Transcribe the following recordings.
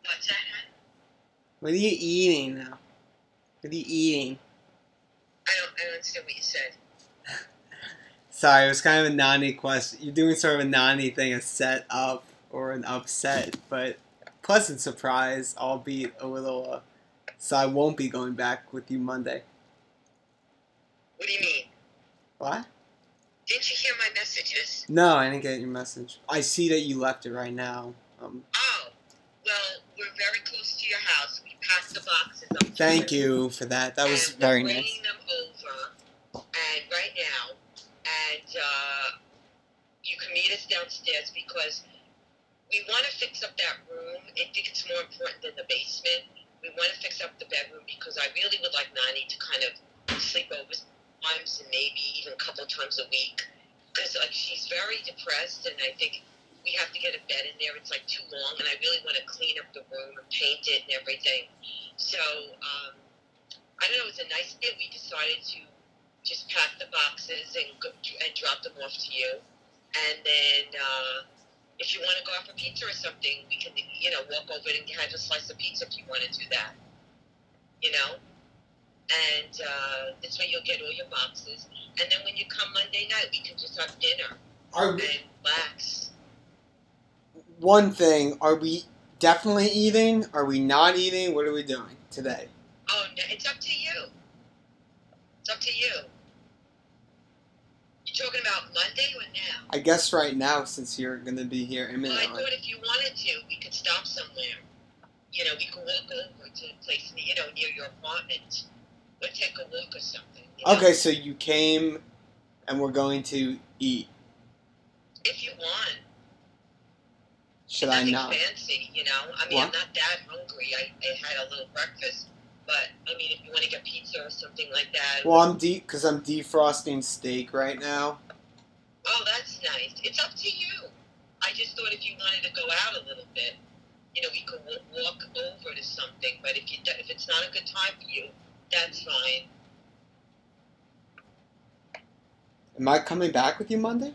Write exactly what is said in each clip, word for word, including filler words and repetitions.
What's that, hon? What are you eating now? What are you eating? I don't, I don't understand what you said. Sorry, it was kind of a Nani question. You're doing sort of a Nani thing, a set up or an upset, but pleasant surprise, albeit a little. Uh, so I won't be going back with you Monday. What do you mean? What? Didn't you hear my messages? No, I didn't get your message. I see that you left it right now. Um, Oh, well, we're very close to your house. We packed the boxes up. thank you for that. That was and very we're nice. bringing them over, and right now, and uh, you can meet us downstairs because we want to fix up that room. I think it's more important than the basement. We want to fix up the bedroom because I really would like Nani to kind of sleep over sometimes and maybe even a couple times a week because like she's very depressed and I think we have to get a bed in there. It's like too long and I really want to clean up the room and paint it and everything. So um, I don't know. It was a nice day. We decided to just pack the boxes and go, and drop them off to you, and then. Uh, If you want to go out for pizza or something, we can, you know, walk over and have a slice of pizza if you want to do that. You know? And uh, this way you'll get all your boxes. And then when you come Monday night, we can just have dinner Are we, and relax. one thing, are we definitely eating? Are we not eating? What are we doing today? Oh, no, it's up to you. It's up to you. You talking about Monday or now? I guess right now, since you're going to be here Well, I imminently. thought if you wanted to, we could stop somewhere. You know, we could walk over to a place, you know, near your apartment. Or take a walk or something. You know? Okay, so you came and we're going to eat. If you want. Should I Nothing not? fancy, you know? I mean, What? I'm not that hungry. I, I had a little breakfast. But, I mean, if you want to get pizza or something like that. Well, I'm de- because I'm defrosting steak right now. Oh, that's nice. It's up to you. I just thought if you wanted to go out a little bit, you know, we could w- walk over to something. But if you if it's not a good time for you, that's fine. Am I coming back with you Monday?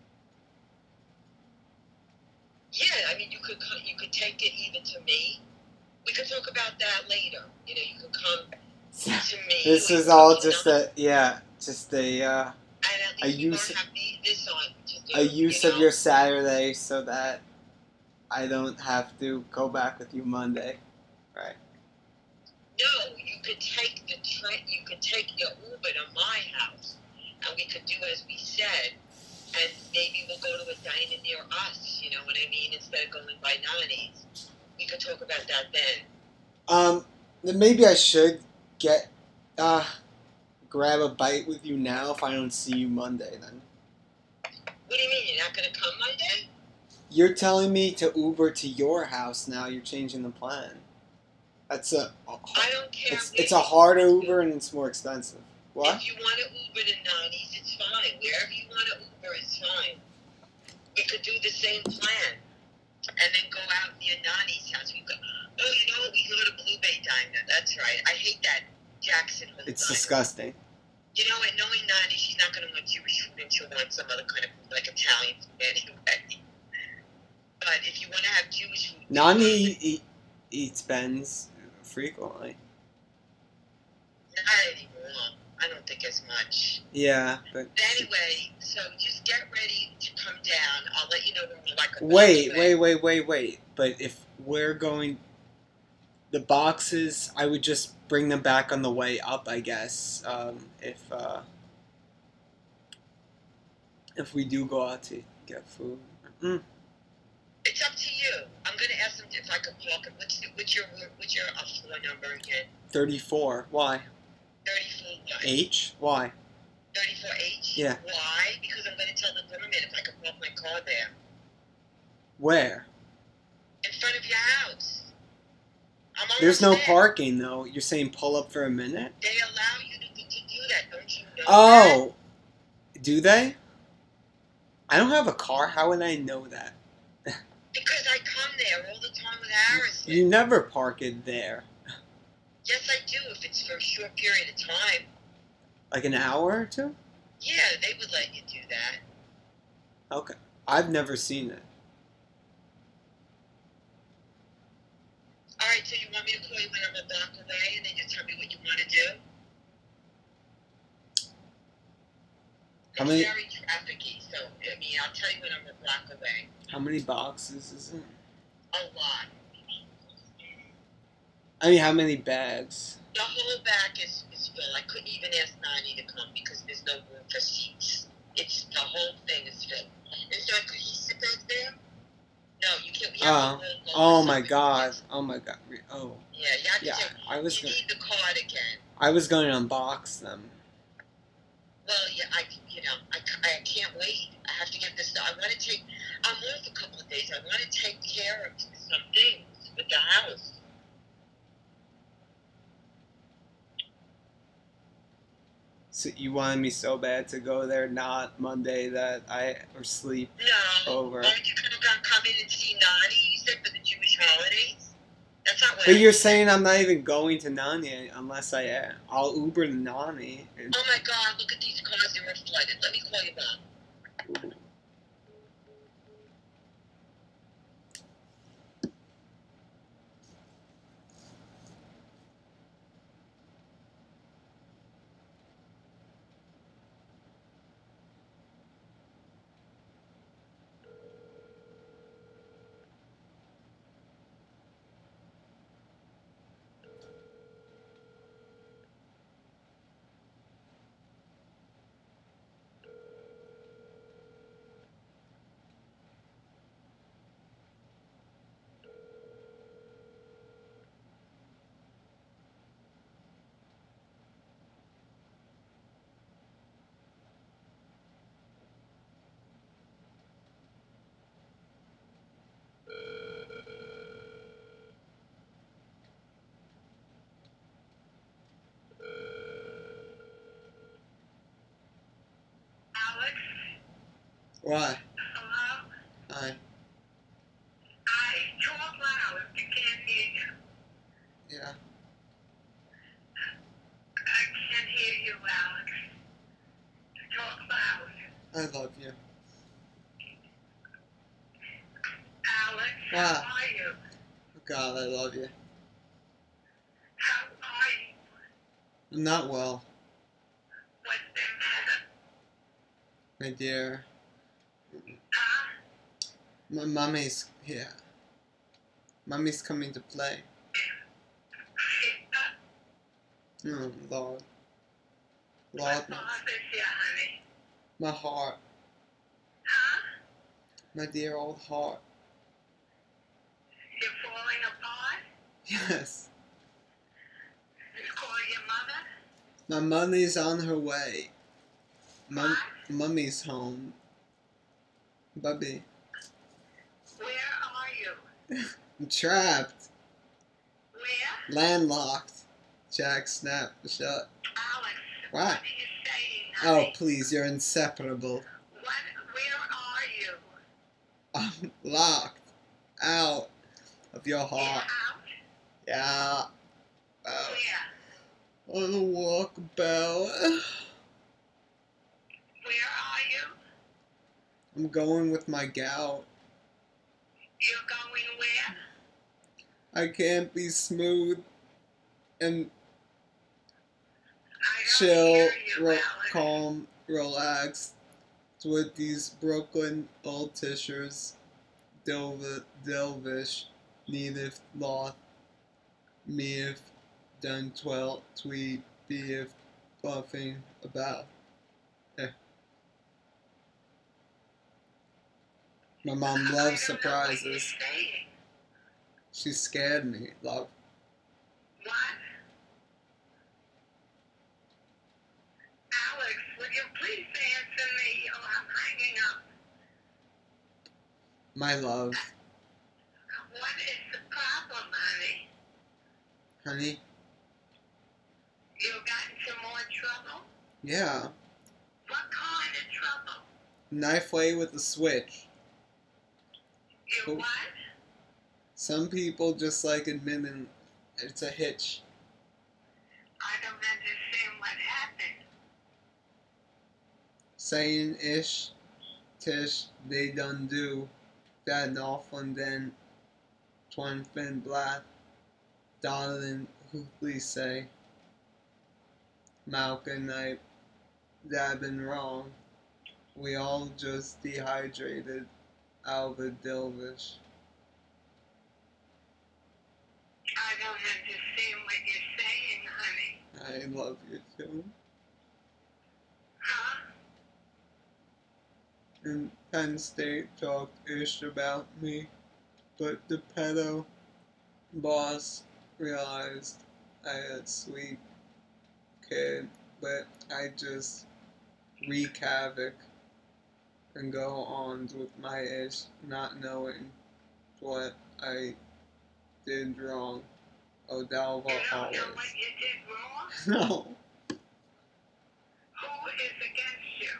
Yeah, I mean, you could co- you could take it even to me. We could talk about that later. You know, you could come to me. This or you is could all come to just another- a yeah, just a uh, And at a least you use- don't have me, this on to do. a use you of know? your Saturday so that I don't have to go back with you Monday. Right. No, you could take the train. You could take your Uber to my house, and we could do as we said. And maybe we'll go to a diner near us. You know what I mean? Instead of going by Nani's, we could talk about that then. Um, then maybe I should get uh grab a bite with you now if I don't see you Monday then. What do you mean? You're not going to come Monday? You're telling me to Uber to your house now. You're changing the plan. That's a. I don't care. It's where it's a you harder go. Uber and it's more expensive. What? If you want to Uber to Nani's, it's fine. Wherever you want to Uber, it's fine. We could do the same plan, and then go out near Nani's house. We go. Oh, you know what? We go to Blue Bay Diner. That's right. I hate that Jackson Hole It's Diner. disgusting. You know, and knowing Nani, she's not going to want Jewish food, and she'll want some other kind of food, like Italian food anyway. But if you want to have Jewish food, Nani eat, eats Ben's frequently. not anymore. I don't think as much. Yeah, but But anyway, so just get ready to come down. I'll let you know when we're like a wait, bit. wait, wait, wait, wait. But if we're going, the boxes, I would just bring them back on the way up, I guess. Um, if uh, if we do go out to get food. Mm. It's up to you. I'm going to ask them if I can park it. What's, what's your what's your uh, floor number again? Thirty-four. Why? thirty-four what? H? Why? thirty-four H? Yeah. Why? Because I'm going to tell the government if I can park my car there. Where? In front of your house. I'm almost There's no there. parking though. You're saying pull up for a minute? They allow you to, to do that, don't you know that? Oh, do they? I don't have a car. How would I know that? Because I come there all the time with Harrison. You never park it there. Yes, I do, if it's for a short period of time. Like an hour or two? Yeah, they would let you do that. Okay. I've never seen it. Alright, so you want me to call you when I'm a block away and then just tell me what you want to do? How It's many? very trafficy, so, I mean, I'll tell you when I'm a block away. How many boxes is it? A lot. I mean, how many bags? The whole back is, is full. I couldn't even ask Nani to come because there's no room for seats. It's, the whole thing is filled. And so could he sit back there? No, you can't. We have Oh, to roll over oh my something. God! Oh my God! Oh, Yeah, you have to yeah. take, I was you gonna, need the card again. I was going to unbox them. Well, yeah, I, you know, I, I can't wait. I have to get this. I want to take. I'm off a couple of days. I want to take care of some things with the house. So you wanted me so bad to go there, not Monday that I or sleep No. over. Why don't you come, come in and see Nani? You said for the Jewish holidays. That's not what. But I you're said. saying I'm not even going to Nani unless I am. I'll Uber to Nani. And, Oh my God! Look at these cars. They were flooded. Let me call you back. Alex. Why? Hello. Hi. I talk loud. I can't hear you. Yeah. I can't hear you, Alex. Talk loud. I love you. Alex, Wow. how are you? Oh God, I love you. How are you? I'm not well, What's the matter? my dear. Huh? My mommy's here. Mommy's coming to play. Oh, Lord. Lord, What bothers you, honey? my heart. Huh? My dear old heart. You're falling apart? Yes. You call your mother? My mommy's on her way. Mum, What? Mummy's home. Bubby. Where are you? I'm trapped. Where? Landlocked. Jack snapped shut. Alex, What? what are you saying, Oh, honey? please, you're inseparable. What? Where are you? I'm locked out of your You're heart. out? Yeah. Oh. Where? On the walkabout. Where are you? I'm going with my gout. You're going where? I can't be smooth and I don't chill, hear you, ro- Alex. calm, relaxed with these Brooklyn old tishers. Delv- Delvish, needeth loth, meeth done twelve tweet, beeth puffing about. Eh. My mom I loves don't know what surprises. you're saying. She scared me, love. What? Alex, would you please answer me or I'm hanging up? My love. What is the problem, honey? Honey? You got into more trouble? Yeah. What kind of trouble? Knife way with a switch. You Oh. what? Some people just like admitting it's a hitch. I don't understand what happened. Saying ish, tish, they done do. That off and then twin fin black. Darling, who please say, Malcolm Knight, that been wrong. We all just dehydrated Albert Dilvish. I don't understand what you're saying, honey. I love you too. Huh? And Penn State talked ish about me, but the pedo boss realized I had a sweet kid, but I just wreak havoc and go on with my ish, not knowing what I did wrong. Odalva You don't always. know what you did wrong? No. Who is against you?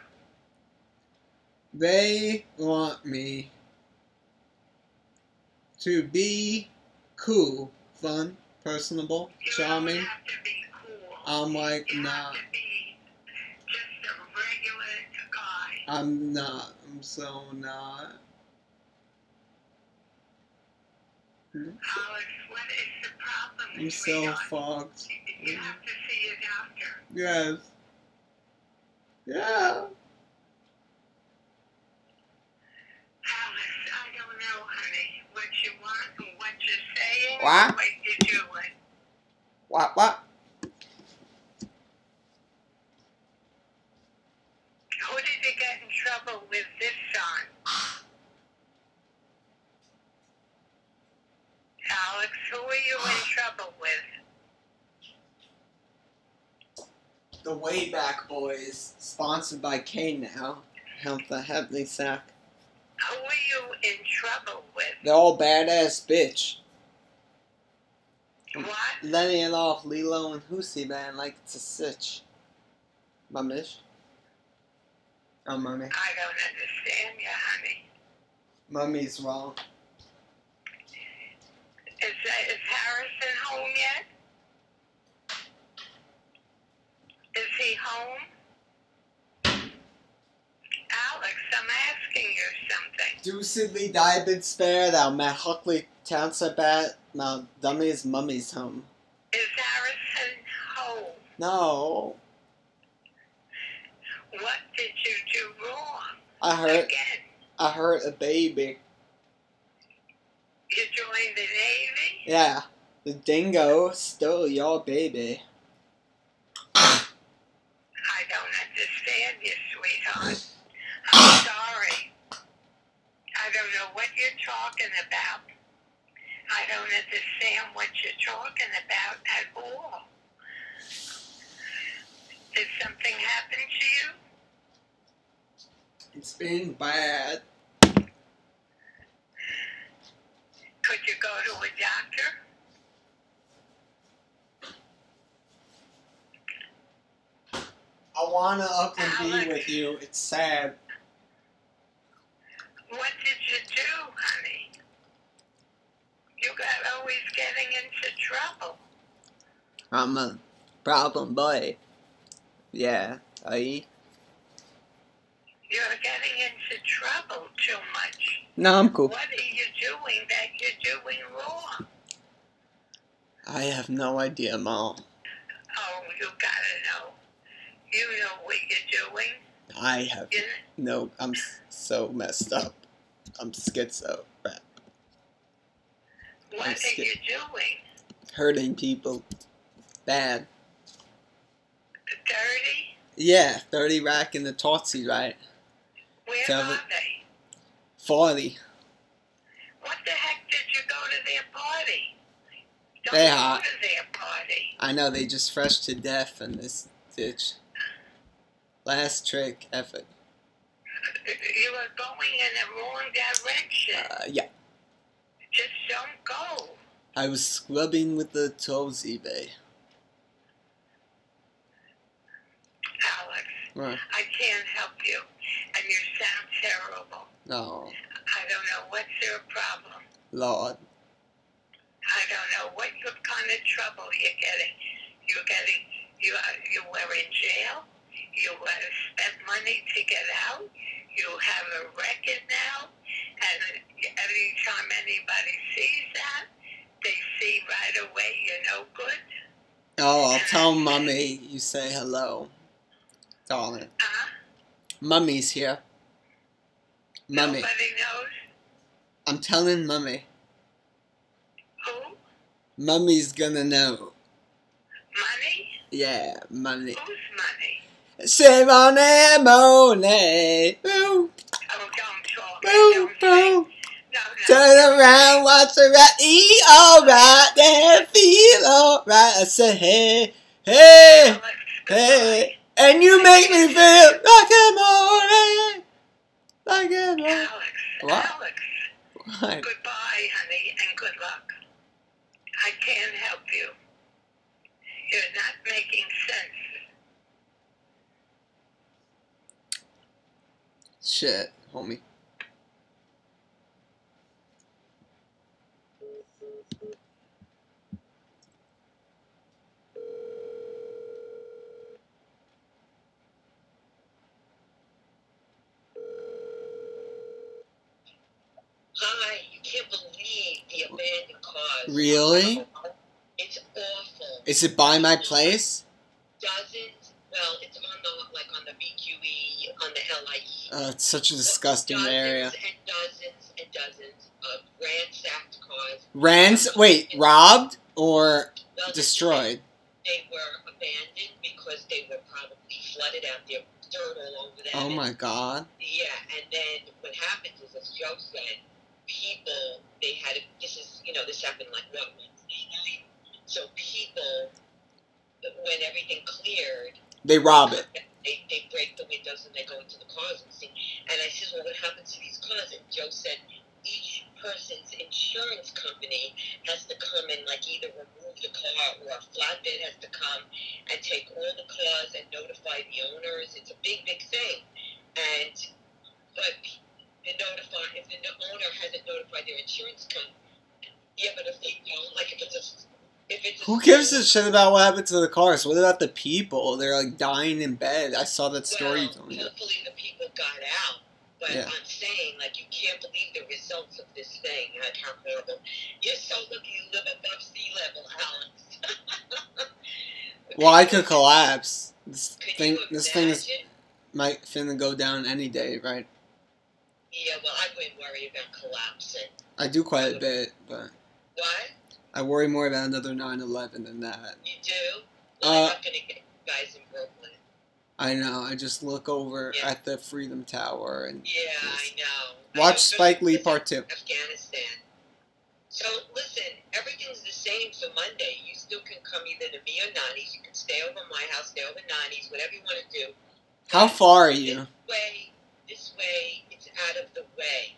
They want me to be cool, fun, personable, You charming. don't have to be cool. I'm like, You nah, have to be just a regular guy. I'm not. I'm so not. Alex, what is the problem? I'm so sweetheart? fucked. You you have to see a doctor. Yes. Yeah. Alex, I don't know, honey, what you want and what you're saying What? and what you're doing. What? What? Who did you get in trouble with this time? Alex, who are you in trouble with? The Wayback Boys, sponsored by K now. Help the Heavenly Sack. Who are you in trouble with? They're all badass bitch. What? Letting it off Lilo and Hoosie man like it's a sitch. Mummish. Oh, mummy. I don't understand you, honey. Mummy's wrong. Is, that, is Harrison home yet? Is he home? Alex, I'm asking you something. Deucedly diamond spare thou Matt Huckley Townsabat Mount Dummy's Mummy's home. Is Harrison home? No. What did you do wrong? I hurt Again, I hurt a baby. you joined the Navy? Yeah. The dingo stole your baby. I don't understand you, sweetheart. I'm sorry. I don't know what you're talking about. I don't understand what you're talking about at all. Did something happen to you? It's been bad. Could you go to a doctor? I wanna up and Alex. be with you. It's sad. What did you do, honey? You got always getting into trouble. I'm a problem boy. Yeah, I. You're getting into trouble too much. No, I'm cool. What are you doing that you're doing wrong? I have no idea, Mom. Oh, you gotta know. You know what you're doing. I have You, no. I'm s- so messed up. I'm schizo. Rap. what I'm are scared. you doing? Hurting people. Bad. Dirty? Yeah, thirty rack in the Tootsie, right? Where Tell are me. they? forty. What the heck did you go to their party? Don't They go hot. to their party. I know they just fresh to death in this ditch. Last trick effort. You are going in the wrong direction. Uh, yeah. Just don't go. I was scrubbing with the Tootsie Bay. Alex, Right. I can't help you. And you sound terrible. No, I don't know what's your problem. Lord. I don't know what your kind of trouble you're getting. You're getting, you are, you were in jail. You uh, spent money to get out. You have a record now. And every time anybody sees that, they see right away you're no good. Oh, I'll tell Mummy you say hello, darling. Uh-huh. Mummy's here. Mummy. Nobody knows. I'm telling Mummy. Who? Mummy's gonna know. Money? Yeah, Mummy. Who's money? Say money, money. Boom, Oh, don't talk. boom, Don't say. boom. No, no. Turn around, watch the right, eat alright, then feel alright. I say, hey, hey, Alex, hey. And you make me feel like a morning. Like a morning. Alex, What? Alex, What? goodbye, honey, and good luck. I can't help you. You're not making sense. Shit, homie. Hi, you can't believe the abandoned cars. Really? It's awful. Is it by my place? Dozens. Well, it's on the like on the B Q E, on the L I E. Oh, it's such a disgusting dozens area. and dozens and dozens of ransacked cars. Rans? Wait, robbed or Well, destroyed? They were abandoned because they were probably flooded out there, dirt all over them. Oh my god. Yeah, and then what happens is, as Joe said, people, they had, this is, you know, this happened like, what, Wednesday night? So people, when everything cleared, They rob it. they, they break the windows and they go into the cars and see. And I said, well, what happens to these cars? And Joe said, each person's insurance company has to come and like either remove the car or a flatbed has to come and take all the cars and notify the owners. It's a big, big thing. And, but the notify, if the owner hasn't notified their insurance company, yeah, but if they don't, like if it's a, if it's a Who gives a shit about what happened to the cars? What about the people? They're like dying in bed. I saw that story you well, told me. hopefully the people got out. But Yeah. I'm saying, like, you can't believe the results of this thing. Like, how horrible. You're so lucky you live above sea level, Alex. Well, I could collapse. This Could thing, you this thing is imagine? might finna go down any day, right? Yeah, well, I wouldn't worry about collapsing. I do quite a bit, but What? I worry more about another nine eleven than that. You do? Well, Uh, I'm not going to get you guys in Brooklyn. I know. I just look over Yeah. at the Freedom Tower and Yeah, I know. I watch know, Spike Lee listen, Part Two. Afghanistan. So, listen, everything's the same for Monday. You still can come either to me or Nani's. You can stay over my house, stay over Nani's, whatever you want to do. How far are you? This way, this way, it's out of the way.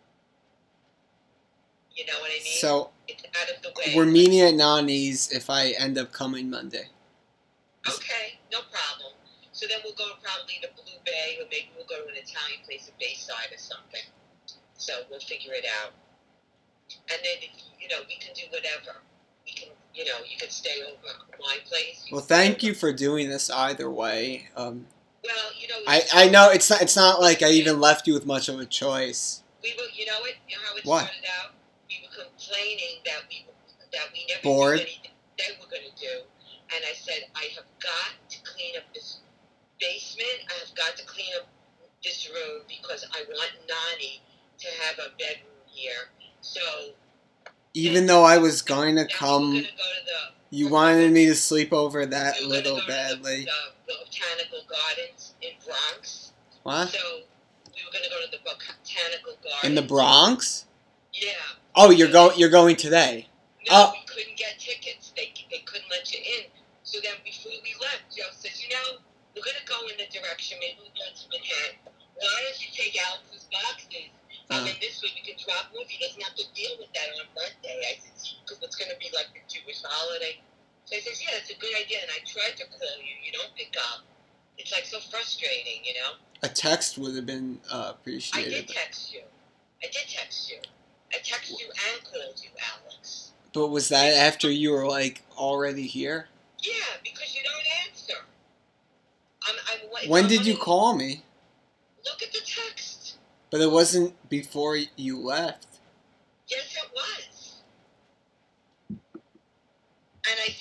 You know what I mean? So It's out of the way. we're meeting at Nani's if I end up coming Monday. Okay, no problem. So then we'll go probably to Blue Bay, or maybe we'll go to an Italian place at Bayside or something. So we'll figure it out. And then, you know, we can do whatever. We can, you know, you can stay over at my place. Well, can stay thank over- you for doing this either way. Um, Well, you know, I I know it's not it's not like I even left you with much of a choice. we were, you know what, you know how it What? started out? We were complaining that we that we never Bored? did anything they were going to do. And I said, I have got to clean up this basement. I have got to clean up this room because I want Nani to have a bedroom here. So Even though I was going to now come, we're going to go to the you wanted me to sleep over that we were little gonna go to badly. the, the, the botanical gardens in Bronx. What? So we were going to go to the botanical gardens. In the Bronx? Yeah. Oh, you're going you're going today. No, Oh. we couldn't get tickets. They they couldn't let you in. So then before we left, Joe says, you know, we're going to go in the direction, maybe we'll go to Manhattan. Why don't you take Alex's boxes? And Uh. then this way we can drop off. He doesn't have to deal with that on Monday. I said, because it's going to be like a Jewish holiday. So I says, yeah, that's a good idea. And I tried to call you. You don't pick up. It's like so frustrating, you know? A text would have been uh, I appreciated. did text you. I did text you. I texted you and called you, Alex. But was that after you were like already here? Yeah, because you don't answer. I'm, I'm, wait- When I'm did you on- call me? Look at the text. But it wasn't before you left. Yes, it was. And I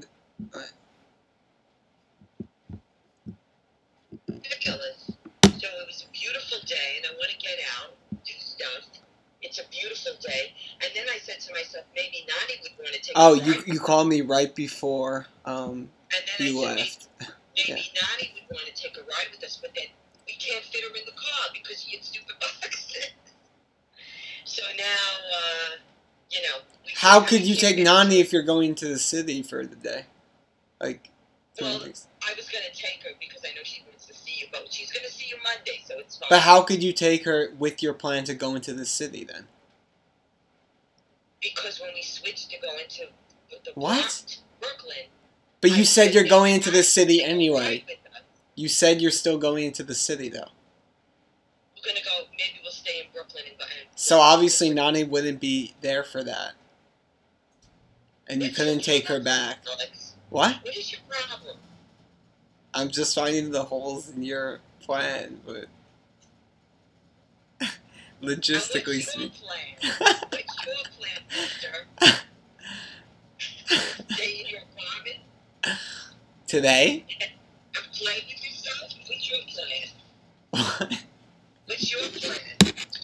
ridiculous. So it was a beautiful day, and I want to get out, do stuff. It's a beautiful day, and then I said to myself, maybe Nani would want to take. Oh, a you ride. you called me right before um And then you I said, left. maybe, maybe yeah. Nani would want to take a ride with us, but then we can't fit her in the car because she had stupid boxes. So now, uh, you know. We How could you take Nani if you're going to the city for the day? Like, well, things. I was going to take her because I know she wants to see you, but she's going to see you Monday, so it's fine. But how could you take her with your plan to go into the city then? Because when we switched to go into the what? Brooklyn. But you I said said you're going into the city right anyway. You said you're still going into the city though. We're going to go, maybe we'll stay in Brooklyn and go. And so obviously Nani wouldn't be there for that. And you couldn't take her back. Alex? What? What is your problem? I'm just finding the holes in your plan, but logistically speaking. What's your plan? What's your plan, sister? Stay in your apartment? Today? And play with yourself? What's your plan? What? What's your plan?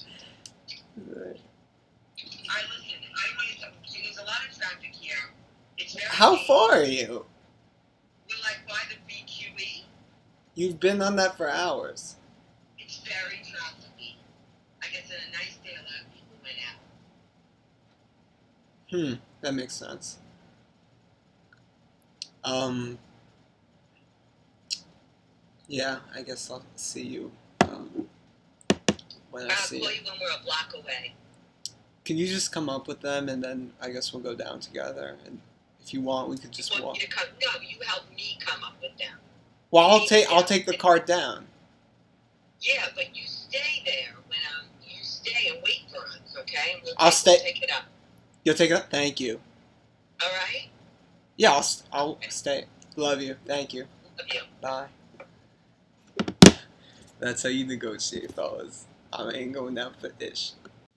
I listen, I want to see, there's a lot of traffic here. It's very How dangerous. far are you? We're like by the B Q E. You've been on that for hours. It's very trafficy. I guess on a nice day, a lot of people went out. Hmm, that makes sense. Um, yeah, I guess I'll see you um, when I I'll see call you. you when we're a block away. Can you just come up with them, and then I guess we'll go down together, and if you want, we could just You want walk. me to come? No, you help me come up with them. Well, I'll take I'll take the cart down. Yeah, but you stay there when um you stay and wait for us, okay? And we'll I'll take, stay. We'll take it up. You'll take it up. Thank you. All right. Yeah, I'll I'll stay. Love you. Thank you. Love you. Bye. That's how you negotiate, fellas. I ain't going down for ish.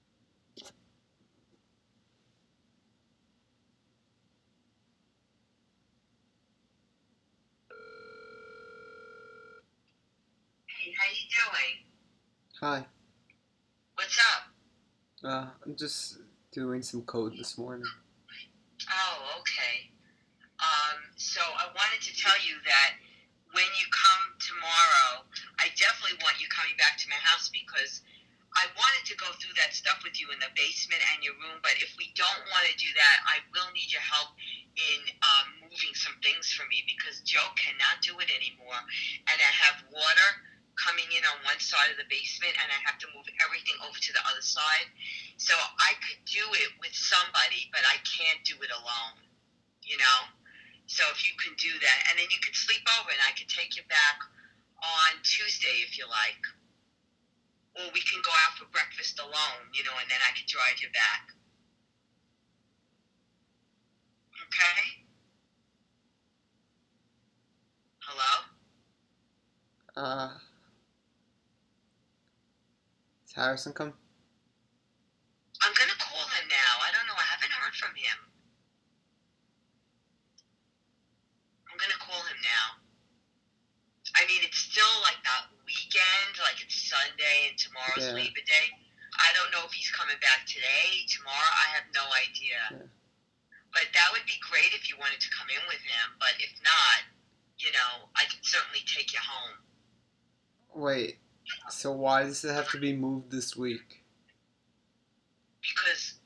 Hey, how you doing? Hi. What's up? Uh, I'm just doing some code this morning. Oh, okay. Um, so I wanted to tell you that when you come tomorrow, I definitely want you coming back to my house because I wanted to go through that stuff with you in the basement and your room, but if we don't want to do that, I will need your help in um, moving some things for me because Joe cannot do it anymore, and I have water coming in on one side of the basement, and I have to move everything over to the other side. So I could do it with somebody, but I can't do it alone, you know? So if you can do that, and then you could sleep over, and I could take you back on Tuesday if you like. Or we can go out for breakfast alone, you know, and then I could drive you back. Okay? Hello? Uh, is Harrison come? I'm gonna call him now. I don't know. I haven't heard from him. I'm gonna call him now. I mean, it's still like that weekend, like it's Sunday and tomorrow's Yeah. Labor Day. I don't know if he's coming back today, tomorrow. I have no idea. Yeah. But that would be great if you wanted to come in with him. But if not, you know, I can certainly take you home. Wait, so why does it have to be moved this week? Because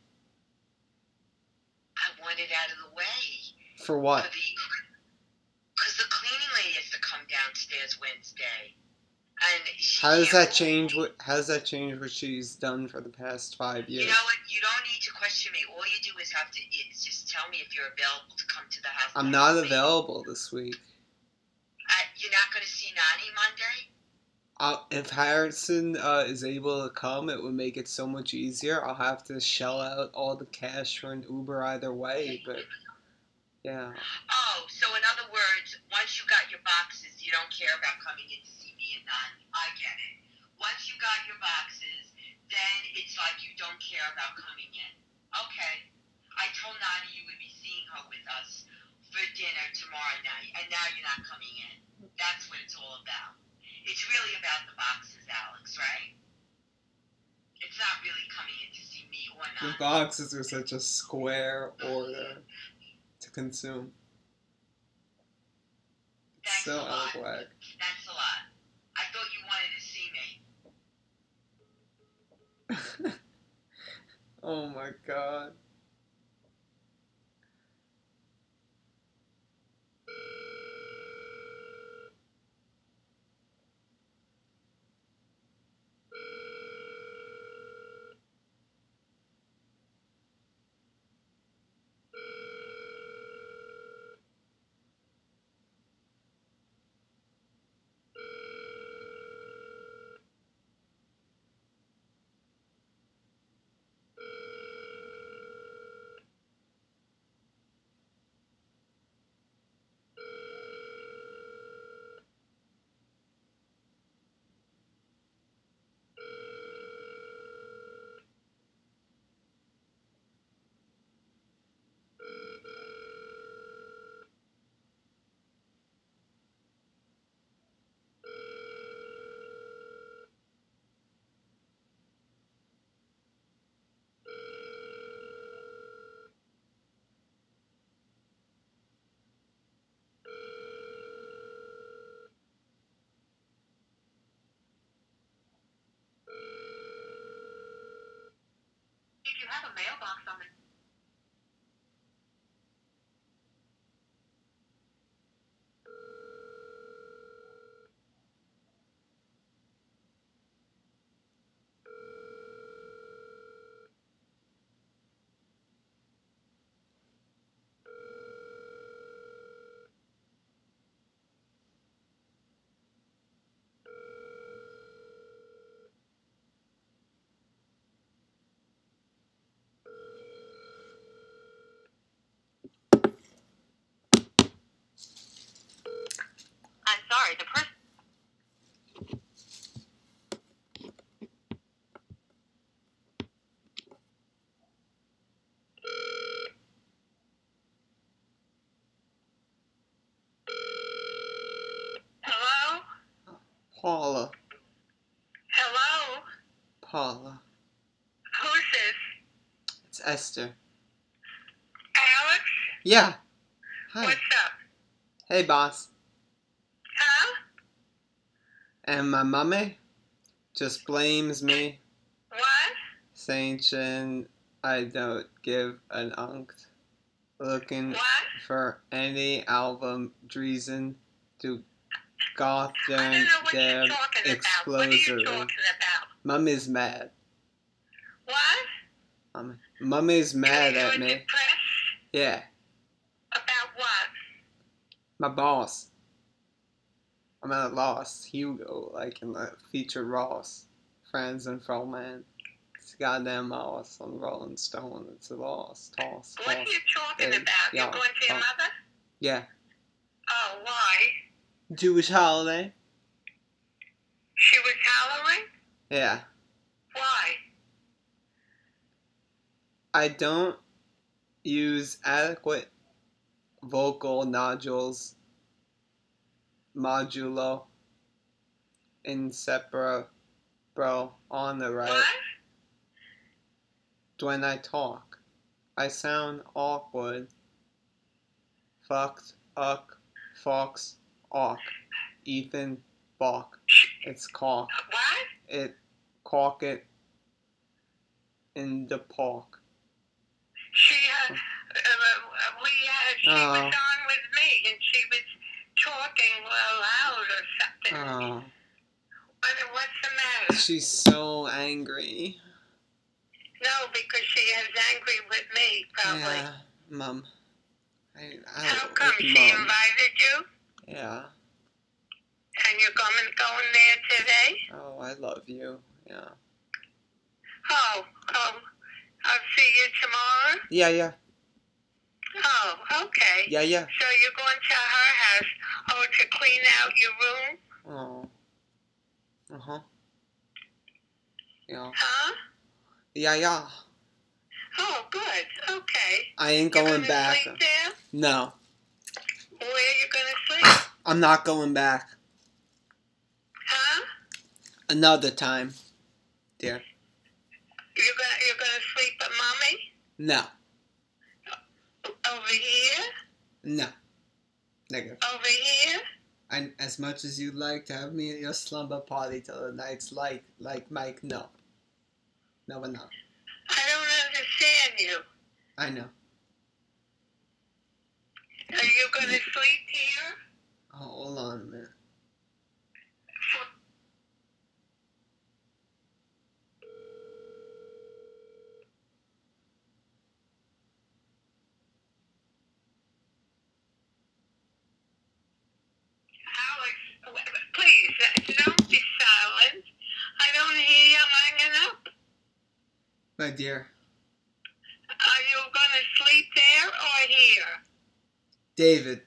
I want it out of the way. For what? For the, because the cleaning lady has to come downstairs Wednesday. And she How does can't that change move. what how does that change what she's done for the past five years? You know what? You don't need to question me. All you do is have to is just tell me if you're available to come to the house. I'm not next week. available this week. Uh, you're not going to see Nani Monday? Uh, if Harrison uh, is able to come, it would make it so much easier. I'll have to shell out all the cash for an Uber either way, but yeah. Oh, so in other words, once you got your boxes, you don't care about coming in to see me and Nani. I get it. Once you got your boxes, then it's like you don't care about coming in. Okay. I told Nani you would be seeing her with us for dinner tomorrow night, and now you're not coming in. That's what it's all about. It's really about the boxes, Alex, right? It's not really coming in to see me or The not. boxes are such a square order to consume. Thanks So a out lot. of whack. Thanks a lot. I thought you wanted to see me. Oh my god. If you have a mailbox on the I'm sorry, the person. Hello? Paula. Hello? Paula. Who's this? It's Esther. Alex? Yeah. Hi. What's up? Hey, boss. Huh? And my mummy just blames me, What? saying shin I don't give an unct. Looking What? for any album reason to goth I don't them know what you're their talking about. What are you explosory. talking about? Mummy's mad. What? Um, Mummy's mad You're at me. depressed? Yeah, About what? my boss. I'm at a loss. Hugo, like in the featured Ross. Friends and Froman. It's a goddamn loss on Rolling Stone. It's a loss. Toss. What are Toss. you talking Big. about? You're Yeah. going to your Oh. mother? Yeah. Oh, why? Jewish holiday. She was hollering? Yeah. Why? I don't use adequate vocal nodules modulo inseparable on the right. What? When I talk, I sound awkward. Fucked, uck, fox, awk, Ethan, balk. It's caulk. What? It caulk it in the pork. She, uh, uh, we, uh, she Oh. was on with me, and she was talking loud or something. Oh, What, what's the matter? she's so angry. No, because she is angry with me, probably. Yeah, mum. I, I How come with she mum. invited you, Yeah. and you're coming, going there today? Oh, I love you. Yeah. Oh, oh, I'll see you tomorrow? Yeah, yeah. Oh, okay. Yeah, yeah. So you're going to her house, oh, to clean out your room? Oh. Uh huh. Yeah. Huh? Yeah, yeah. Oh, good. Okay. I ain't You going gonna back. sleep there? No. I'm not going back. Huh? Another time, dear. You're gonna you're gonna sleep at mommy? No. Over here? No. Negative. Over here? And as much as you'd like to have me at your slumber party till the night's light, like Mike, no. No, we're not. I don't understand you. I know. Are you gonna sleep here? Oh, hold on a minute. Alex, please, don't be silent. I don't hear you hanging up. My dear. Are you gonna sleep there or here? David.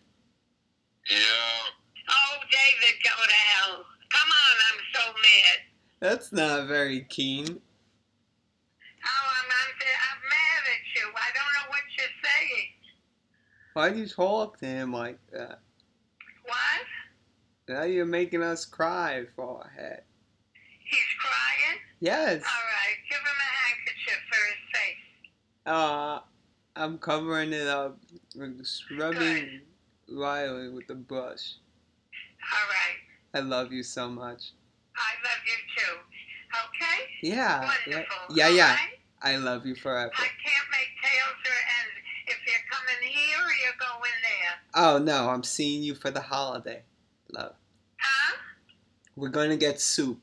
Yeah. Oh, David, go to hell. Come on, I'm so mad. That's not very keen. Oh, I'm, I'm, I'm mad at you. I don't know what you're saying. Why'd you talk to him like that? What? Now you're making us cry, forehead. He's crying? Yes. All right, give him a handkerchief for his face. Uh, I'm covering it up, scrubbing Riley with the brush. All right. I love you so much. I love you too. Okay? Yeah. Wonderful. Yeah, yeah. yeah. Right? I love you forever. I can't make tails or ends. If you're coming here or you're going there. Oh, no, I'm seeing you for the holiday, love. Huh? We're going to get soup.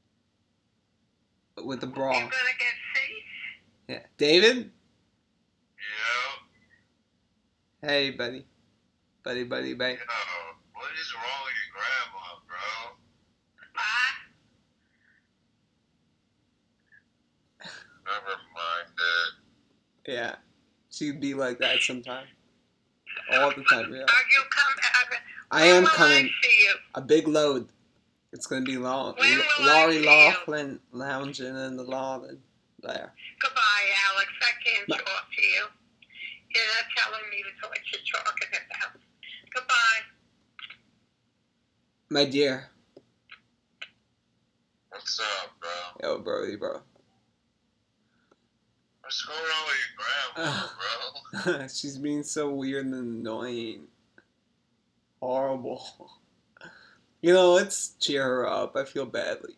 With the bra. You're going to get seats? Yeah. David? Yeah. Hey, buddy. Buddy, buddy, buddy. Yo, what is wrong with your grandma, bro? What? Never mind it. Yeah. She'd be like that sometime. All the time, yeah. Are you coming? I am When will coming. I see you? A big load. It's gonna be long. When will I Laurie see Laughlin lounging in the lawn there. Goodbye, Alex. I can't Bye. talk to you. You're not telling me what you're talking about. Goodbye. My dear. What's up, bro? Yo, Brody, bro. What's going on with your grandma, bro? She's being so weird and annoying. Horrible. You know, let's cheer her up. I feel badly.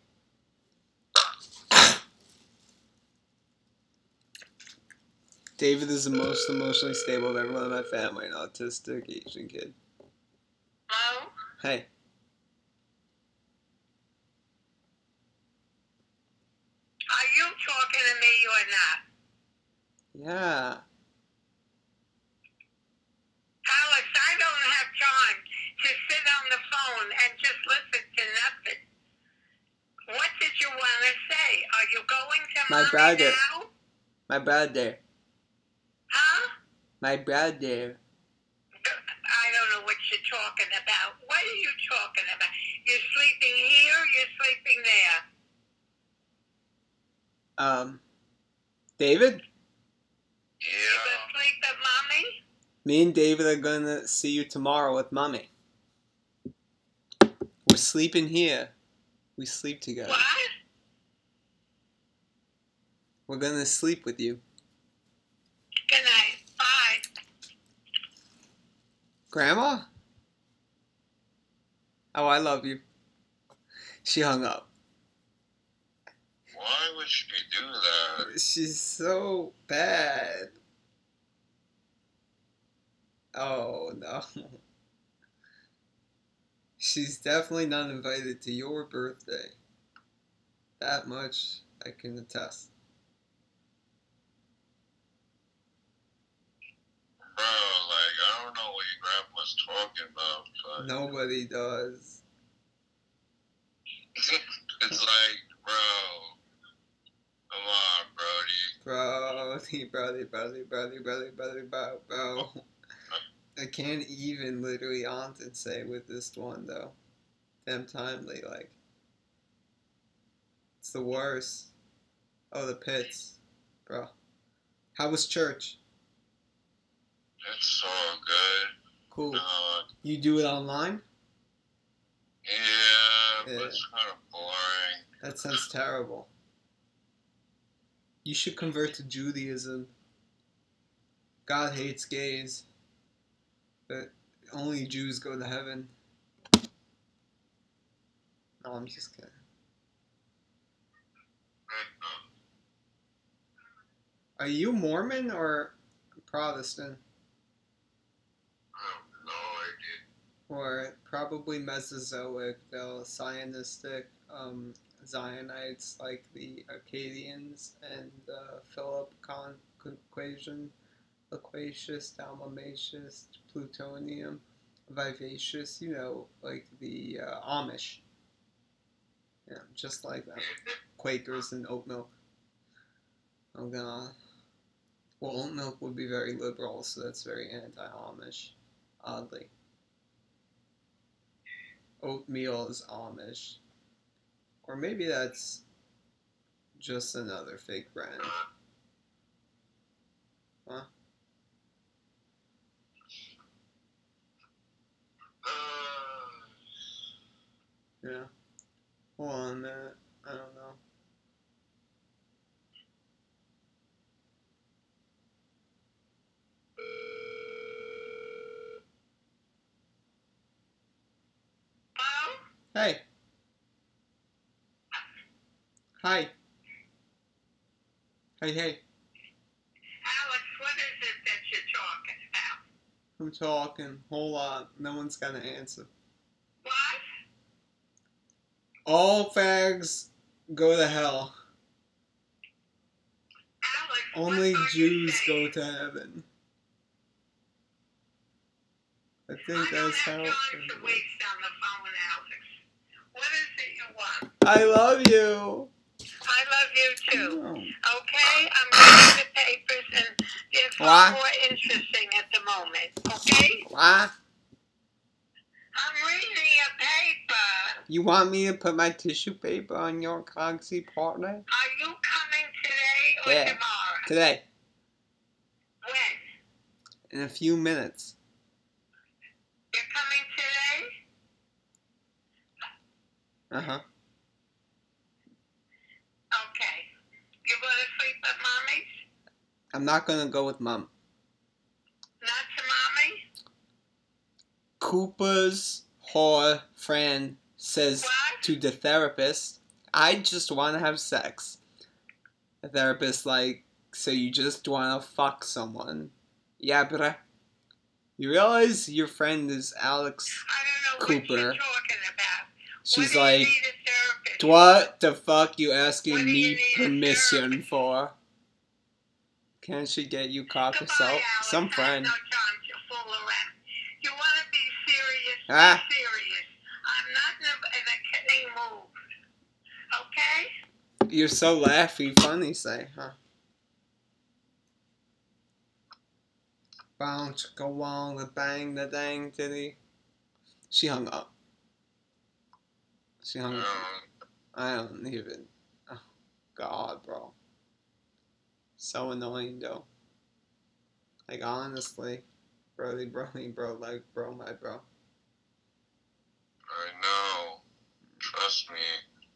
David is the most emotionally stable of everyone in my family, an autistic Asian kid. Hello? Hey. Are you talking to me or not? Yeah. Alex, I don't have time to sit on the phone and just listen to nothing. What did you want to say? Are you going to My mommy brother. now? My brother. Huh? My brother. I don't know what you're talking about. What are you talking about? You're sleeping here, you're sleeping there. Um. David? You Yeah. gonna sleep at mommy? Me and David are gonna see you tomorrow with Mommy. We're sleeping here. We sleep together. What? We're gonna sleep with you. Good night. Bye. Grandma? Oh, I love you. She hung up. Why would she do that? She's so bad. Oh, no. She's definitely not invited to your birthday. That much I can attest. Bro, like, I don't know what your grandma's talking about, but Nobody does. it's like, bro, come on, Brody. Brody, brody, brody, brody, brody, brody, bro, bro. I can't even literally honestly say with this one, though. Damn timely, like. It's the worst. Oh, the pits. Bro. How was church? It's all good. Cool. Uh, You do it online? but Yeah. it's kind of boring. That sounds terrible. You should convert to Judaism. God hates gays, but only Jews go to heaven. No, I'm just kidding. Are you Mormon or Protestant? I have no idea. Or probably Mesozoic, though Zionistic um, Zionites like the Akkadians and uh, Philip Con- Equation, Loquacious, Dalmatius, Plutonium, Vivacious, you know, like the uh, Amish. Yeah, just like them. Quakers and oat milk. I'm gonna. Well, oat milk would be very liberal, so that's very anti-Amish, oddly. Oatmeal is Amish. Or maybe that's just another fake brand. Huh? Yeah. Hold on a minute. I don't know. Hello? Hey. Hi. Hey, hey. Alex, what is it that you're talking about? I'm talking. Hold on. No one's gonna answer. What? All fags go to hell. Alex, Only what are Jews you go saying? to heaven. I I think don't that's have how time it to works. waste on the phone, Alex. What is it you want? I love you. I love you too. No. Okay? I'm reading the papers and they're far What? more interesting at the moment. Okay? What? I'm reading a paper. You want me to put my tissue paper on your coxy partner? Are you coming today or Yeah. tomorrow? Today. When? In a few minutes. You're coming today? Uh-huh. Okay. You going to sleep at Mommy's? I'm not gonna go with Mom. Not to Mommy? Cooper's whore friend says What? to the therapist, I just want to have sex. The therapist like, so you just want to fuck someone. Yeah, bruh. You realize your friend is Alex I don't know Cooper. what you're talking about. She's what do like, you need a therapist? what the fuck you asking What do you me need a permission therapist? for? Can't she get you cock Goodbye, herself? Alex. Some I have friend. no time to fool around. You want to be serious? Ah. Be serious. I'm not in a, in a kidding mood. Okay? You're so laughy, funny, say, huh? Bounce, go on, the bang, the dang, titty. She hung up. She hung up. Um, I don't even. Oh, God, bro. So annoying, though. Like, honestly. Brody, brody, bro, like, bro, my bro. I know. Trust me.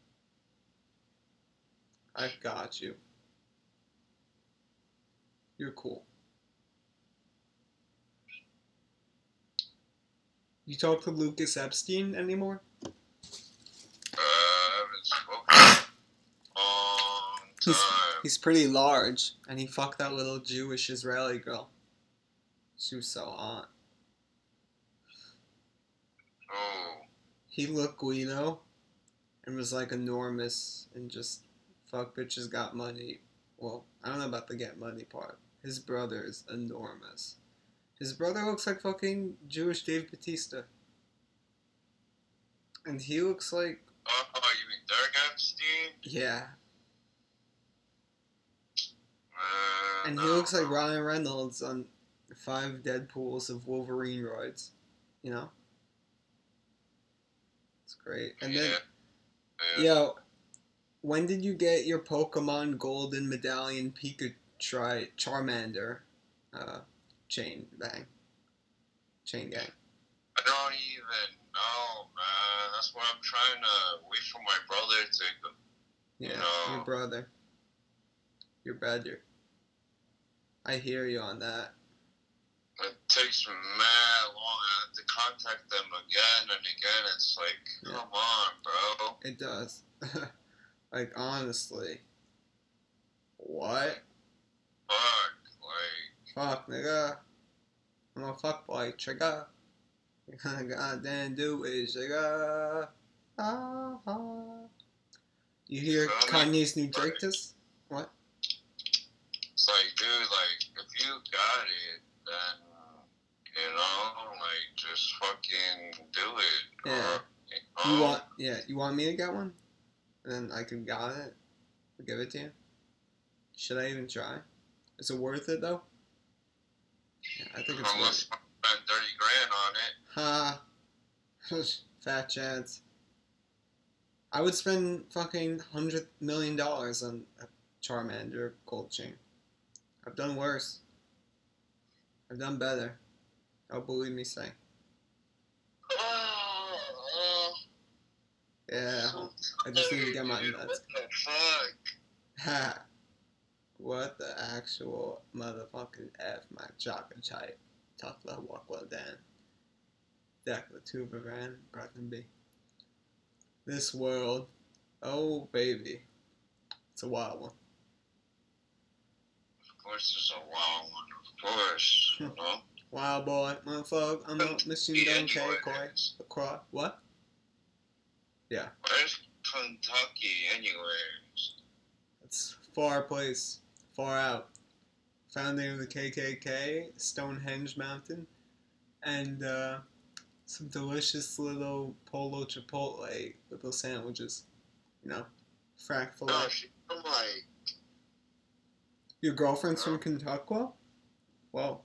I've got you. You're cool. You talk to Lucas Epstein anymore? Uh, I haven't spoken in a long He's, time. he's pretty large, and he fucked that little Jewish Israeli girl. She was so hot. Oh, He looked Guido, and was like enormous, and just fuck bitches got money. Well, I don't know about the get money part. His brother is enormous. His brother looks like fucking Jewish Dave Bautista. And he looks like, oh, you mean Derek Epstein? yeah. Uh, And no, he looks like no. Ryan Reynolds on five Deadpools of Wolverine roids. You know? It's great. And then, Yeah. yo, when did you get your Pokemon Golden Medallion Pikachu Charmander uh, chain bang? Chain gang. I don't even know, man. That's why I'm trying to wait for my brother to go. Yeah, You know. your brother. Your brother. I hear you on that. It takes mad long. I have to contact them again and again. It's like, Yeah. come on, bro. It does. Like, honestly. What? Fuck. Like, Fuck, nigga. I'm a fuckboy, trigger. You kinda goddamn do is trigger. Ah, ah. You hear Feel me? Kanye's new Drake diss? What? it's like, dude, like, if you got it, then, you know, like, just fucking do it. Yeah. Or, you You know, want, yeah, you want me to get one? And then I can got it. I'll give it to you. Should I even try? Is it worth it though? Yeah, I think it's worth unless it. I spend thirty grand on it. Ha. Fat chance. I would spend fucking hundred million dollars on a Charmander gold chain. I've done worse. I've done better. Oh, believe me, say. Oh, Yeah. so I just need to tired, get my dude. nuts. What the fuck? Ha. What the actual motherfucking F, my chocolate chai. Tough love, walk well, Dan. Deck the two of Iran, breath and be. This world, oh baby, it's a wild one. Of course, there's a wild one. Of course, you know. Wild boy, motherfucker, I'm a machine gun K, Koi, across, what? Yeah, Where's Kentucky, anyways? it's far place, far out. Founding of the K K K, Stonehenge Mountain, and uh, some delicious little Polo Chipotle little sandwiches. You know, frack for No, life. she's from like, Your girlfriend's from Kentucky? Whoa.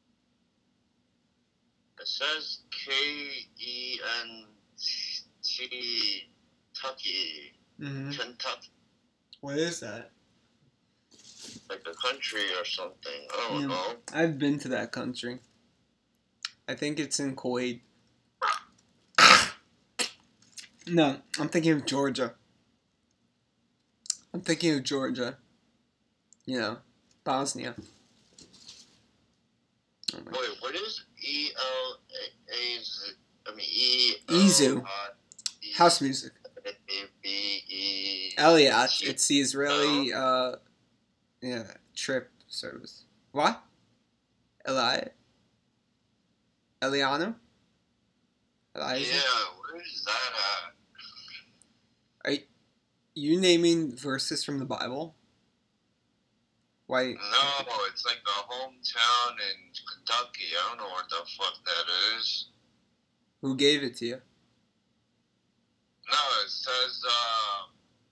it says K E N T Kentucky. Mm-hmm. Kentucky, What is that? like a country or something. I don't Yeah. know. I've been to that country. I think it's in Kuwait. No, I'm thinking of Georgia. I'm thinking of Georgia. You know, Bosnia. Oh my- Wait, what is E L A Z? I mean, E. Izu. House music. B E. Elliot. It's the Israeli, uh, yeah, trip service. What? Eli? Eliano? Elijah? Yeah, where is that at? You naming verses from the Bible? Why? No, it's like a hometown in Kentucky. I don't know what the fuck that is. Who gave it to you? No, it says, uh,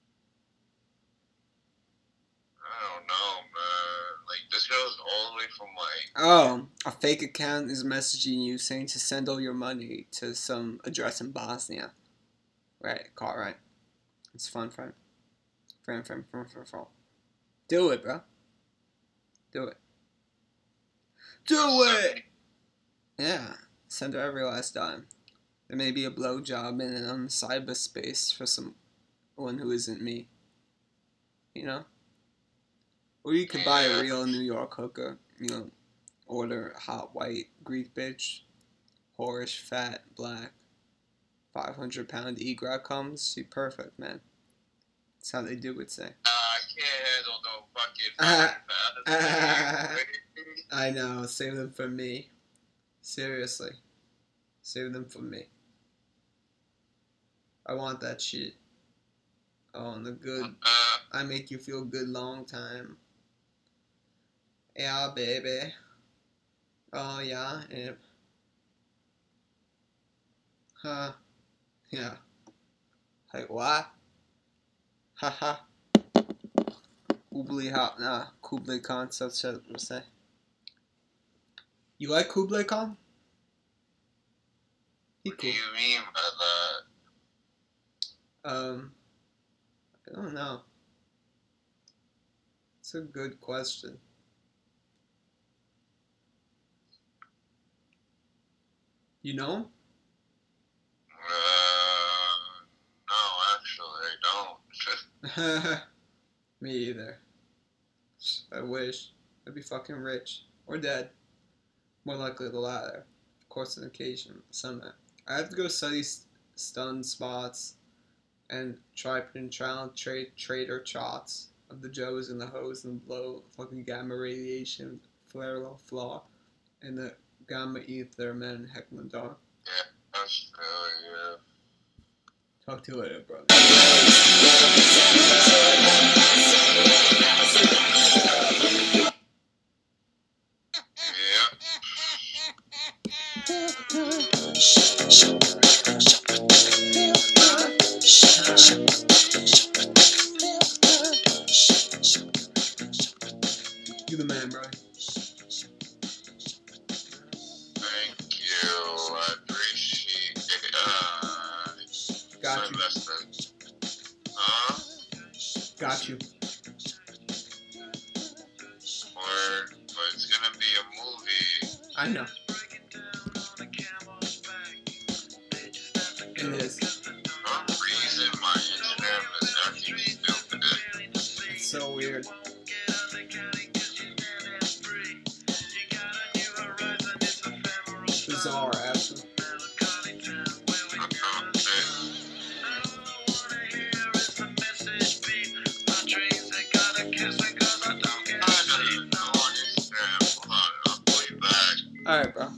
I don't know, man. Like, this goes all the way from, like, Oh, a fake account is messaging you saying to send all your money to some address in Bosnia. Right, call right. It's fun, friend. Friend, friend, friend, friend, friend. Do it, bro. Do it. Do it! Yeah, send her every last dime. There may be a blowjob in it on cyberspace for someone who isn't me. You know? Or you could buy a real New York hooker. You know, order hot white Greek bitch, whorish, fat, black, five hundred pound egra comes. She perfect, man. That's how they do it, say. uh, I can't handle no fucking Ah. fucking I know, save them for me. Seriously. Save them for me. I want that shit. Oh, and the good. Uh, I make you feel good long time. Yeah, baby. Oh, yeah. And, huh. Yeah. Like, what? Haha. Kublai Hop. Nah, Kublai Khan, such a say. You like Kublai Khan? He what do cool. you mean by that? Um, I don't know. It's a good question. You know him? Me either. I wish. I'd be fucking rich. Or dead. More likely the latter. Of course, on occasion, some. I have to go study st- stun spots and try and trial trade trader shots of the Joes and the Hoes and low fucking gamma radiation flare low flaw and the gamma ether men Heckman dog. Yeah, Australia. Talk to you later, brother. You the man, bro. Thank you. I appreciate it. Uh, Got you. investment. Huh? Got you. Or, but it's gonna be a movie. I know. It is. For some reason, my internet is acting stupid. It's so weird. Bizarre, actually. Alright, bro.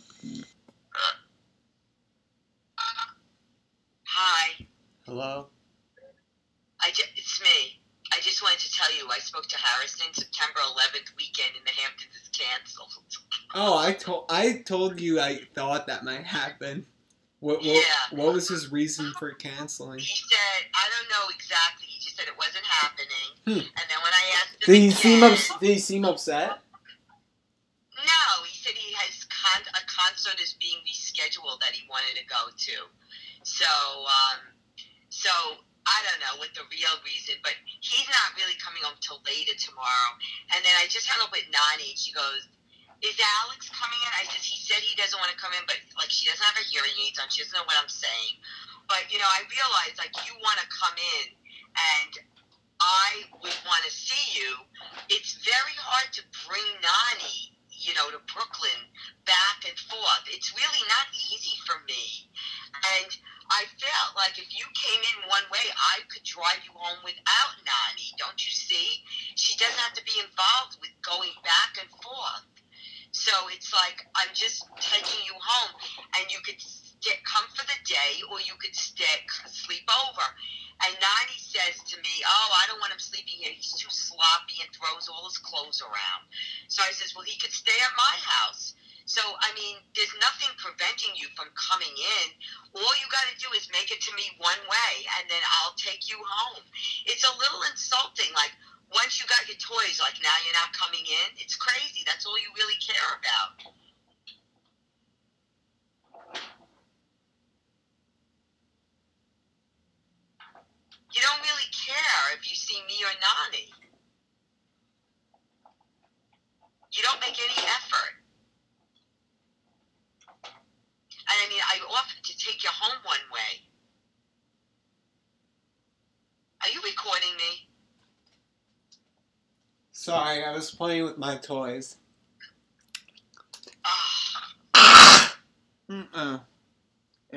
Hi. Hello? I ju- it's me. I just wanted to tell you, I spoke to Harrison. September eleventh weekend in the Hamptons is canceled. Oh, I told I told you I thought that might happen. What what, Yeah. what was his reason for canceling? He said, I don't know exactly. He just said it wasn't happening. Hmm. And then when I asked him Did he again, seem ups- Did he seem upset? no, he said he has con- a concert is being rescheduled that he wanted to go to. So, um, so I don't know what the real reason, but he's not really coming home till later tomorrow. And then I just hung up with Nani, and she goes, "Is Alex coming in?" I said, "He said he doesn't want to come in, but like she doesn't have her hearing aids on. She doesn't know what I'm saying." But you know, I realized like you want to come in, and I would want to see you. It's very hard to bring Nani, you know, to Brooklyn back and forth. It's really not easy for me. And I felt like if you came in one way, I could drive you home without Nani. Don't you see? She doesn't have to be involved with going back and forth. So it's like I'm just taking you home, and you could get come for the day, or you could stay sleep over. And Nani says to me, "Oh, I don't want him sleeping here. He's too sloppy and throws all his clothes around." So I says, "Well, he could stay at my house." So I mean, there's nothing preventing you from coming in. All you got to do is make it to me one way, and then I'll take you home. It's a little insulting, like. Once you got your toys, like now you're not coming in. It's crazy. That's all you really care about. You don't really care if you see me or Nani. You don't make any effort. And I mean, I offered to take you home one way. Are you recording me? Sorry, I was playing with my toys. Oh, Mm-mm. Yeah.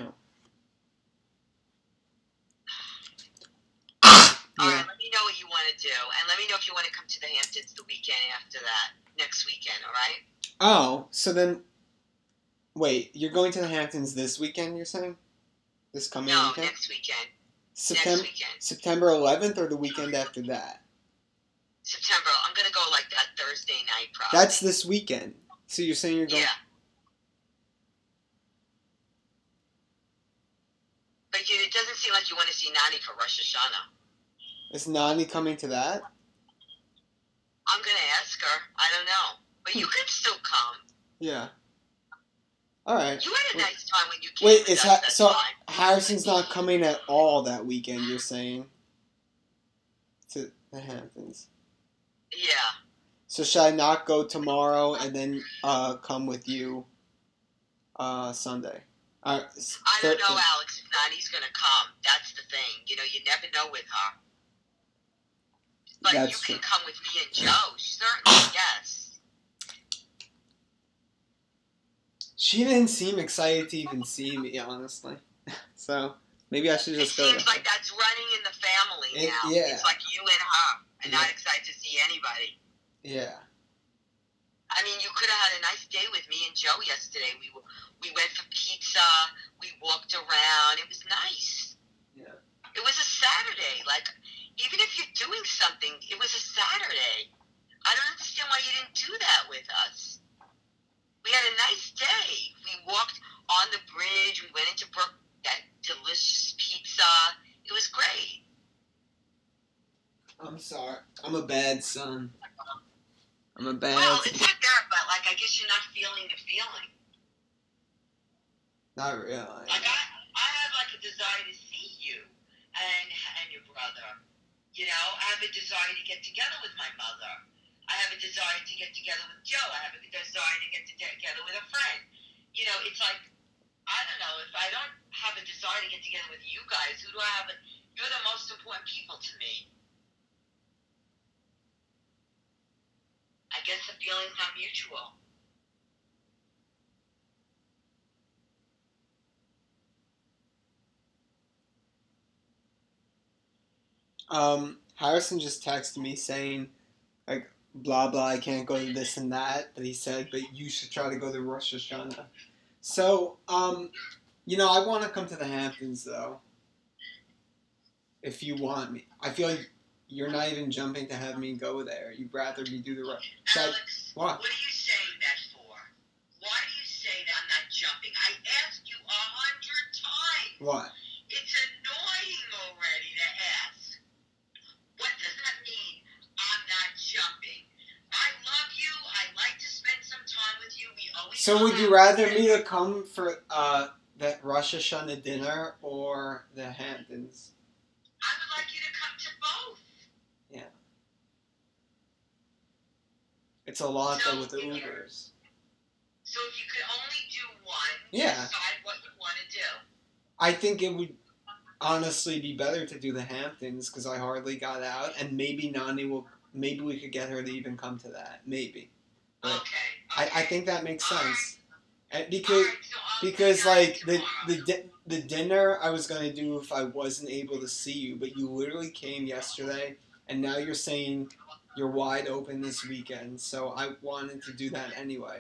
all right, let me know what you want to do. And let me know if you want to come to the Hamptons the weekend after that. Next weekend, all right? Oh, so then, wait, you're going to the Hamptons this weekend, you're saying? This coming No, weekend? next weekend. September, Next weekend. September eleventh or the weekend after that? September. I'm going to go like that Thursday night, probably. That's this weekend. So you're saying you're going... Yeah. But you, it doesn't seem like you want to see Nani for Rosh Hashanah. Is Nani coming to that? I'm going to ask her. I don't know. But you can still come. Yeah. Alright. You had a nice time when you came. Wait, with is us, ha- that's so fine. Harrison's not coming at all that weekend, you're saying? To the Hamptons. Yeah. So should I not go tomorrow and then uh, come with you uh, Sunday? Uh, I don't know, Alex, if Nani's going to come. That's the thing. You know, you never know with her. But That's you true. can come with me and Joe. Certainly, yes. She didn't seem excited to even see me, honestly. So maybe I should It just go. seems to like that's running in the family It- now. yeah. It's like you and her, and Yeah. not excited to see anybody. Yeah. I mean, you could have had a nice day with me and Joe yesterday. We w- we went for pizza. We walked around. It was nice. Yeah. It was a Saturday. Like, even if you're doing something, it was a Saturday. I don't understand why you didn't do that with us. We had a nice day. We walked on the bridge. We went into Brook, that delicious pizza. It was great. I'm sorry. I'm a bad son. I'm a bad. Well, it's not that, but like, I guess you're not feeling the feeling. Not really. Like, I, I have like a desire to see you and and your brother. You know, I have a desire to get together with my mother. I have a desire to get together with Joe. I have a desire to get together with a friend. You know, it's like, I don't know, if I don't have a desire to get together with you guys, who do I have? A, you're the most important people to me. I guess the feeling's not mutual. Um, Harrison just texted me saying, like, blah blah, I can't go to this and that, but he said, but you should try to go to Rosh Hashanah. So, um, you know, I want to come to the Hamptons, though. If you want me. I feel like you're not even jumping to have me go there. You'd rather me do the Rosh. Alex, what? What are you saying that for? Why do you say that I'm not jumping? I asked you a hundred times. What? It's annoying already to ask. What does that mean, I'm not jumping? I love you. I like to spend some time with you. We always So go would you out rather together. me to come for uh that Rosh Hashanah dinner or the Hamptons? I would like you to come to both. It's a lot So though with the if you- Ubers. So if you could only do one, Yeah. decide what you want to do. I think it would honestly be better to do the Hamptons because I hardly got out, and maybe Nani will. Maybe we could get her to even come to that. Maybe. But Okay. I, okay. I think that makes All sense. And All because right, so I'll because figure out like the tomorrow. the di- the dinner I was gonna do if I wasn't able to see you, but you literally came yesterday, and now you're saying you're wide open this weekend. So I wanted to do that anyway.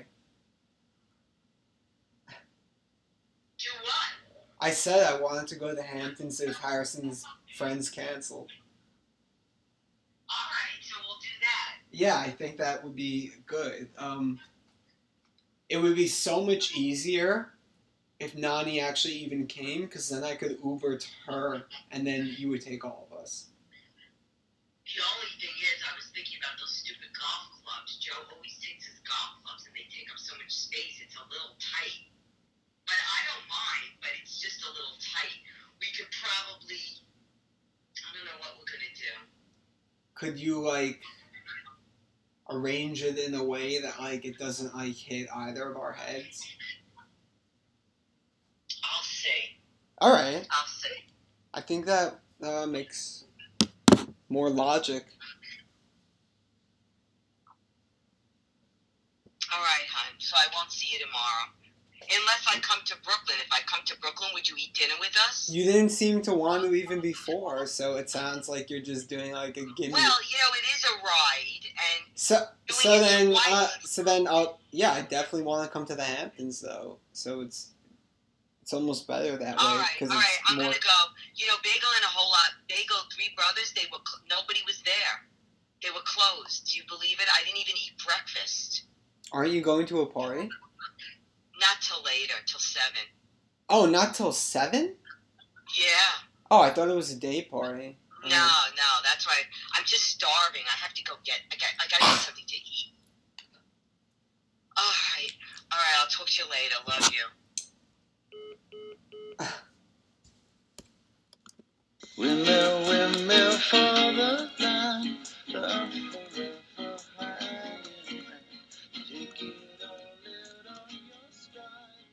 Do what? I said I wanted to go to the Hamptons if Harrison's friends canceled. All right, so we'll do that. Yeah, I think that would be good. Um, it would be so much easier if Nani actually even came, because then I could Uber to her, and then you would take all of us. The only thing is, I was thinking about those stupid golf clubs. Joe always takes his golf clubs, and they take up so much space. It's a little tight. But I don't mind, but it's just a little tight. We could probably, I don't know what we're going to do. Could you, like, arrange it in a way that, like, it doesn't, like, hit either of our heads? I'll see. Alright. I'll see. I think that uh, makes more logic. All right, hon. So I won't see you tomorrow. Unless I come to Brooklyn. If I come to Brooklyn, would you eat dinner with us? You didn't seem to want to even before, so it sounds like you're just doing, like, a gimme. Well, you know, it is a ride, and So, doing so it then, twice. uh, so then, I'll, yeah, I definitely want to come to the Hamptons, though. So it's, it's almost better that all way right, because all right. it's I'm more. gonna go. You know, Bagel and a whole lot. Bagel, three brothers. They were cl- nobody was there. They were closed. Do you believe it? I didn't even eat breakfast. Aren't you going to a party? Not till later, till seven. Oh, not till seven? Yeah. Oh, I thought it was a day party. No, no, that's right. I'm just starving. I have to go get. I got. I gotta get something to eat. All right, all right. I'll talk to you later. Love you. Windmill, windmill for the land, the forever hiding land. Take it all out on your stride.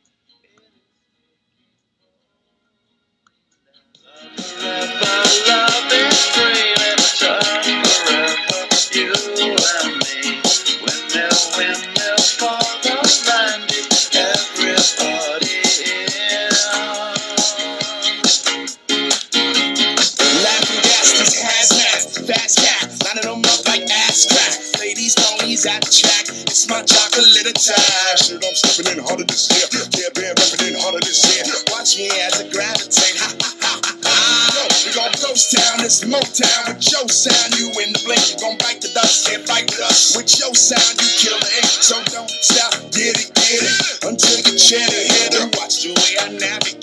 It is taking holding down. Love forever, love is free. Let's talk forever. Motown with your sound, you in the blink. Gon' bite the dust, can't fight with us. With your sound, you kill the ink. So don't stop, get it, get it, until you chin it, hit it. Watch the way I navigate.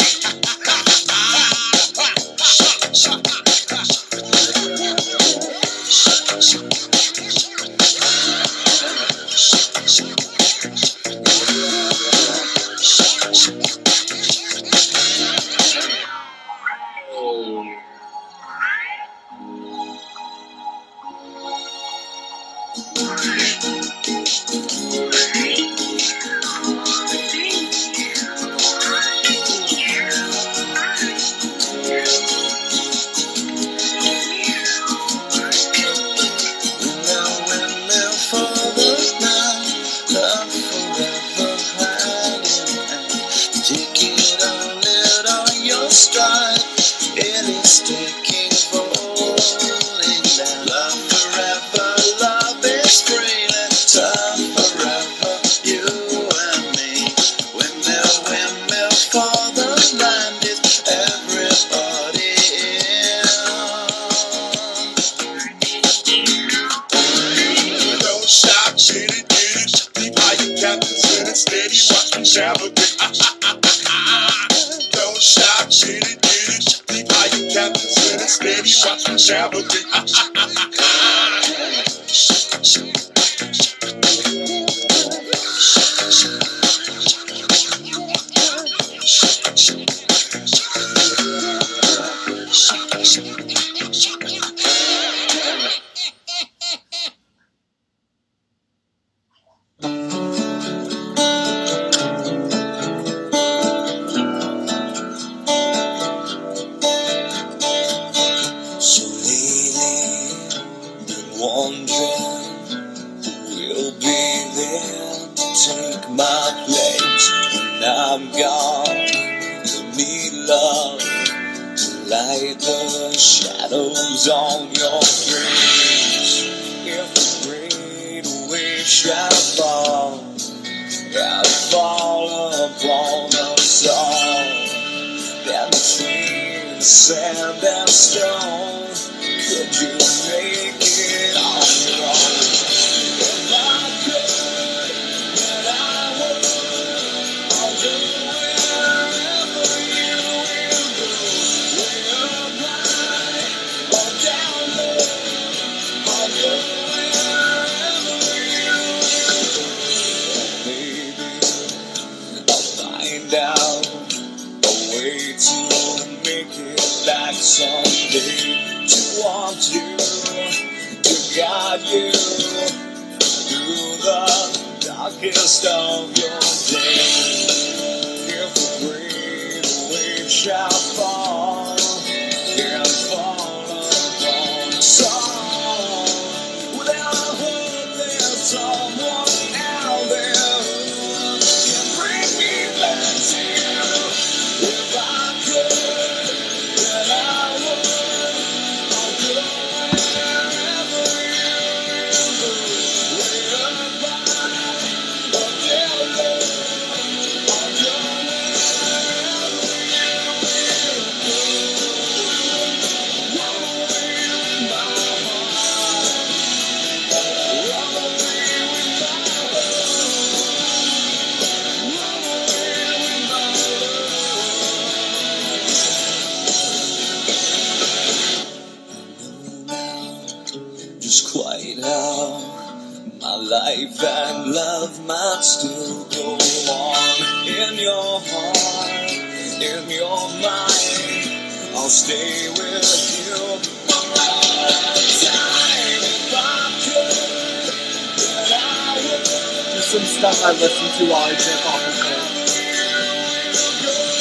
Some stuff I listen to while I drink off the